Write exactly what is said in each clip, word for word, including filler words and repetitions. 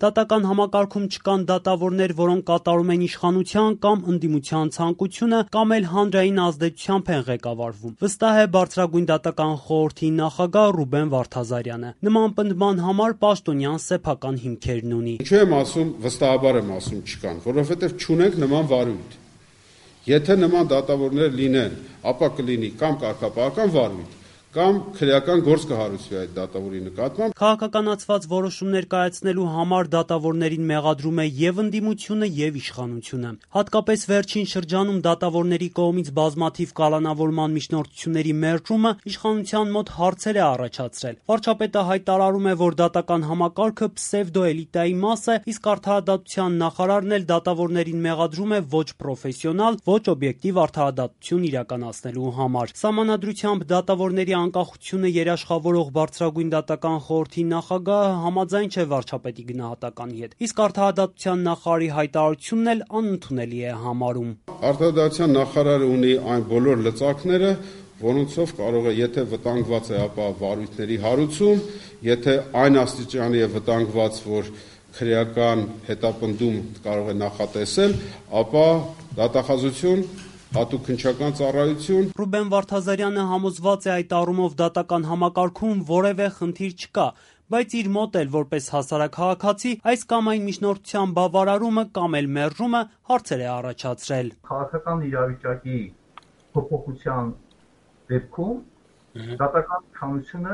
Դատական համակարգում չկան դատավորներ, որոնք կատարում են իշխանության կամ ընդդիմության ցանկությունը կամ էլ հանրային ազդեցությամբ են ղեկավարվում, վստահ է Բարձրագույն դատական խորհրդի նախագահ Ռուբեն Վարդազարյանը։ Նման պնդման համար պաշտոնյան սեփական հիմքերն ունի։ Ինչու եմ ասում, վստահաբար եմ ասում չկան, որովհետև չունենք նման վարույթ։ Եթե նման դատավորներ լինեն, ապա կլինի կամ կարգապահական վարույթ, կամ քրեական գործ կհարուցվի այդ դատավորի նկատմամբ։ Քաղաքականացված որոշումներ կայացնելու համար դատավորներին մեղադրում է եւ ընդդիմությունը եւ իշխանությունը։ Հատկապես վերջին շրջանում դատավորների կողմից բազմաթիվ կալանավորման միջնորդությունների մերժումը իշխանության մոտ հարցեր է առաջացրել։ Վարչապետը հայտարարում է, որ դատական համակարգը պսևդոէլիտայի մաս է, իսկ արդարադատության նախարարն էլ դատավորներին մեղադրում է ոչ պրոֆեսիոնալ, ոչ օբյեկտիվ արդարադատություն իրականացնելու համար։ Սահմանադրությամբ դատավորների անկախությունը երաշխավորող Բարձրագույն դատական խորհրդի նախագահը համաձայն չէ վարչապետի գնահատականի հետ, իսկ արդարադատության նախարարի հայտարարությունն էլ անընդունելի է համարում։ Արդարադատության նախարարը ունի այն բոլոր լծակները, որոնցով կարող է, եթե վտանգված է, ապա վարույթների հարուցում, եթե այն աստիճանի է վտանգված, որ քրեական հետապնդում կարող է նախատեսել, ապա դատախազություն, հատուկ քննչական ծառայություն։ Ռուբեն Վարդազարյանը համոզված է այդ առումով դատական համակարգում որևէ խնդիր չկա, բայց իր մոտ էլ որպես հասարակահաղացի այս կամ այն միջնորդության բավարարումը կամ էլ մերժումը հարցեր է առաջացրել։ Քաղաքական իրավիճակի փոփոխության դեպքում դատական իշխանությունը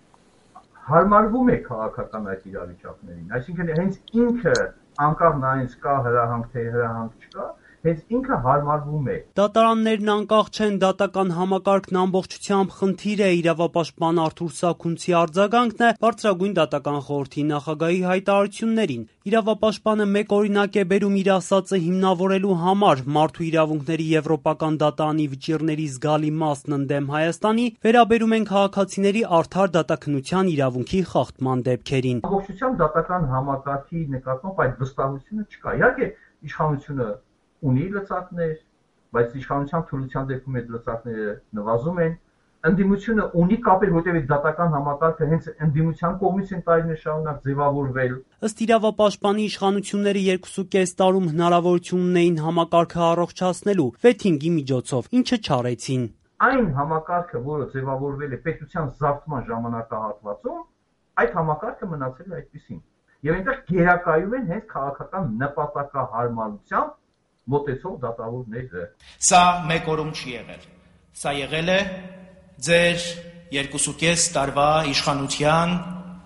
հարմարվում է քաղաքական այդ իրավիճակներին, այսինքն հենց ինքը անկախ նայած կա հրահանգ թե հրահանգ չկա, հենց ինքը հարմարվում է։ Դատարաններն անկախ չեն, դատական համակարգն ամբողջությամբ խնդիր է, իրավապաշտպան Արթուր Սաքունցի արձագանքն է Բարձրագույն դատական խորհրդի նախագահի հայտարարություններին։ Իրավապաշտպանը մեկ օրինակ է բերում իր ասածը հիմնավորելու համար՝ մարդու իրավունքների եվրոպական դատարանի վճիռների զգալի մասն ընդդեմ Հայաստանի, վերաբերում են քաղաքացիների արդար դատաքննության իրավունքի խախտման դեպքերին։ Ամբողջությամբ դատական համակարգի նկատմամբ այդ վստահությունը չկա։ Իհարկե իշխանությունը ունի լծակներ, բայց իշխանության թուլության դեպքում այդ լծակները նվազում են։ Ընդդիմությունը ունի կապեր, որտեղ դատական համակարգը հենց ընդդիմության կողմից են տարիներ շարունակ ձևավորվել։ Ըստ իրավապաշտպանի իշխանությունները երկուսուկես տարում հնարավորություն ունեին համակարգը առողջացնելու վեթինգի միջոցով, ինչը չարեցին։ Այն համակարգը, որը ձևավորվել է պետության զավթման ժամանակահատվածում, այդ համակարգը մնացել է այդպիսին։ Եվ այնտեղ գերակայում են հենց քաղաքական նպատակահարմարությամբ մոտեցող դատավորները։ Սա մեկ օրում չի եղել։ Սա եղել է ձեր երկուսուկես տարվա իշխանության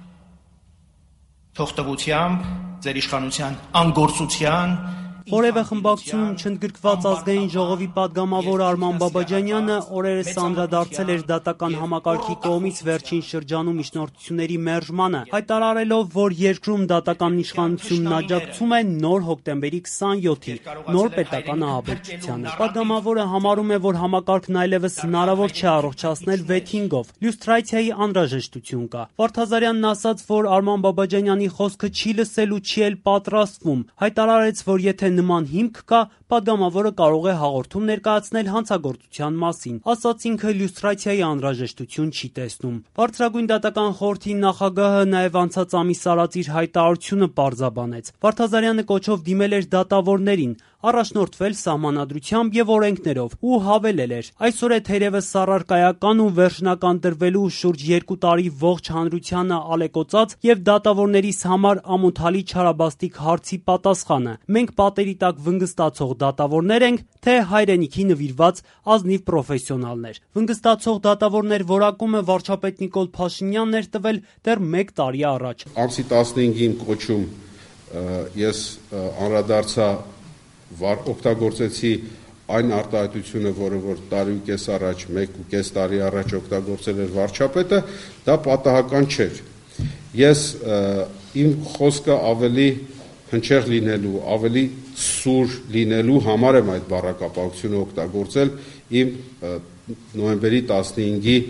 թողտվությամբ, ձեր իշխանության անգործության Որևէ խմբակցությունում չընդգրկված ազգային ժողովի պատգամավոր Արման Բաբաջանյանը օրերս անդրադարձել էր դատական համակարգի կողմից վերջին շրջանում միջնորդությունների մերժմանը, հայտարարելով, որ երկրում դատական իշխանությունն աջակցում է նոր հոկտեմբերի քսանյոթի նոր պետական ահաբեկչությանը։ Պատգամավորը համարում է, որ համակարգն այլևս հնարավոր չէ առողջացնել վեթինգով, լյուստրացիայի անհրաժեշտություն կա։ Վարդազարյանն ասաց, որ Արման Բաբաջանյանի խոսքը չի լսելու, չի էլ պատրաստվում, հայտարարեց, որ եթե նման հիմք կա, պատգամավորը կարող է հաղորդում ներկայացնել հանցագործության մասին, ասաց ինքը լյուստրացիայի անհրաժեշտություն չի տեսնում։ Բարձրագույն դատական խորհրդի նախագահը նաև անցած ամիս արած իր հայտարարությունը պարզաբանեց։ Վարդազարյանը կոչով դիմել էր դատավորներին, առաջնորդվել սահմանադրությամբ եւ օրենքներով ու հավելել էր. այսօր է թերևս սառարկայական ու վերջնական տրվելու շուրջ երկու տարի ողջ հանրությանը ալեկոծած եւ դատավորներիս համար ամոթալի չարաբաստիկ հարցի պատասխանը։ Մենք պատերի տակ վնգստացող դատավորներ ենք, թե հայրենիքի նվիրված ազնիվ պրոֆեսիոնալներ։ Վնգստացող դատավորներ որակումը վարչապետ Նիկոլ Փաշինյանն էր տվել դեռ մեկ տարի առաջ։ Ամսի տասնհինգին կոչում ես անդրադարձա վար օգտագործեցի այն արտահայտությունը, որը որ տարի ու կես առաջ, մեկ ու կես տարի առաջ օգտագործել էր վարչապետը, դա պատահական չէր։ Ես իմ խոսքը ավելի հնչեղ լինելու, ավելի սուր լինելու համար եմ այդ բառակապակցությունը օգտագործել իմ նոյեմբերի տասնհինգի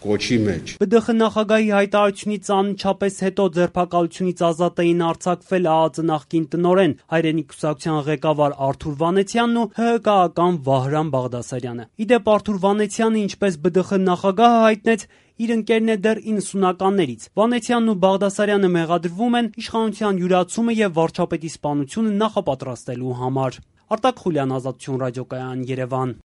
կոչի մեջ։ Բ Դ Խ նախագահի հայտարարությունից անմիջապես հետո ձերբակալությունից ազատ էին արձակվել ԱԱԾ նախկին տնօրեն, Հայրենիք կուսակցության ղեկավար Արթուր Վանեցյանն ու Հ Հ Կ-ական Վահրամ Բաղդասարյանը։ Ի դեպ, Արթուր Վանեցյանը, ինչպես Բ Դ Խ նախագահը հայտնեց, իր ընկերն է դեռ իննսունականներից։ Վանեցյանն ու Բաղդասարյանը մեղադրվում են իշխանության յուրացումը եւ վարչապետի սպանությունը նախապատրաստելու համար։ Արտակ Խուլյան, Ազատություն ռադիոկայան, Երևան։